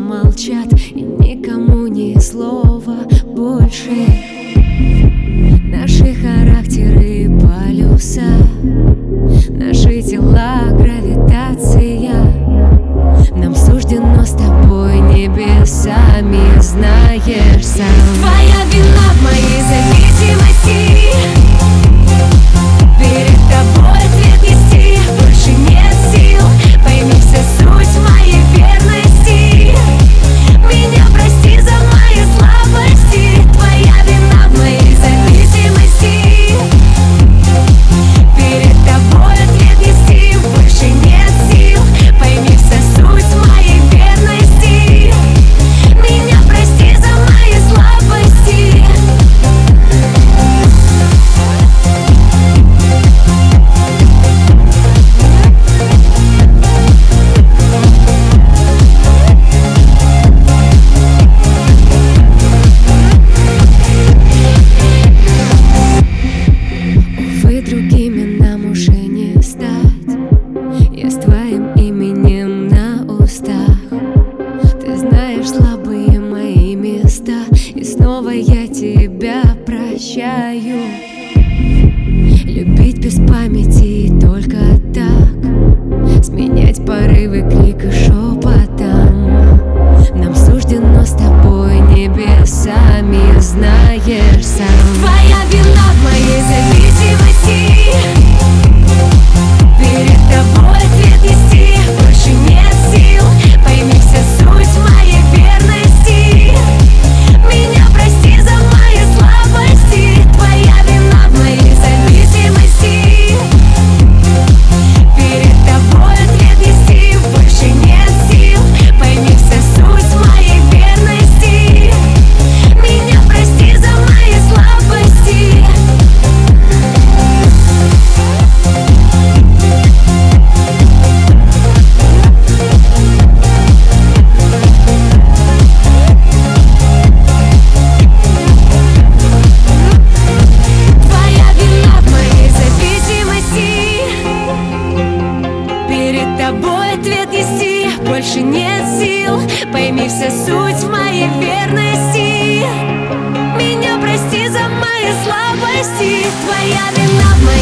молчат, и никому ни слова больше. Наши характеры полюса, наши тела гравитация. Нам суждено с тобой небесами, знаешь сам. Твоя вина в моей зависимости. Перед тобой ответ нести больше нет сил. Пойми всю суть моей верности. Меня прости за мои слабости. Твоя вина в моей зависимости. Перед тобой ответ нести больше нет сил. Пойми всю суть моей верности. Меня прости за мои слабости. Увы, другими нам уже не стать. Я с твоим именем на устах. Ты знаешь слабые мои места, и снова я тебя прощаю. Любить без памяти только так, сменять порывы крик и шепотом. Нам суждено с тобой небесами, знаешь сам. Твоя вина в моей зависимости. Перед тобой ответ нести больше нет сил. Пойми всю суть моей верности. Меня прости за мои слабости. Твоя вина в моей зависимости. Перед тобой ответ нести больше нет сил. Пойми всю суть моей верности. Меня прости за мои слабости. Твоя вина в моей зависимости. Перед тобой ответ нести больше нет сил. Пойми всю суть моей верности. Меня прости за мои слабости. Твоя вина в моей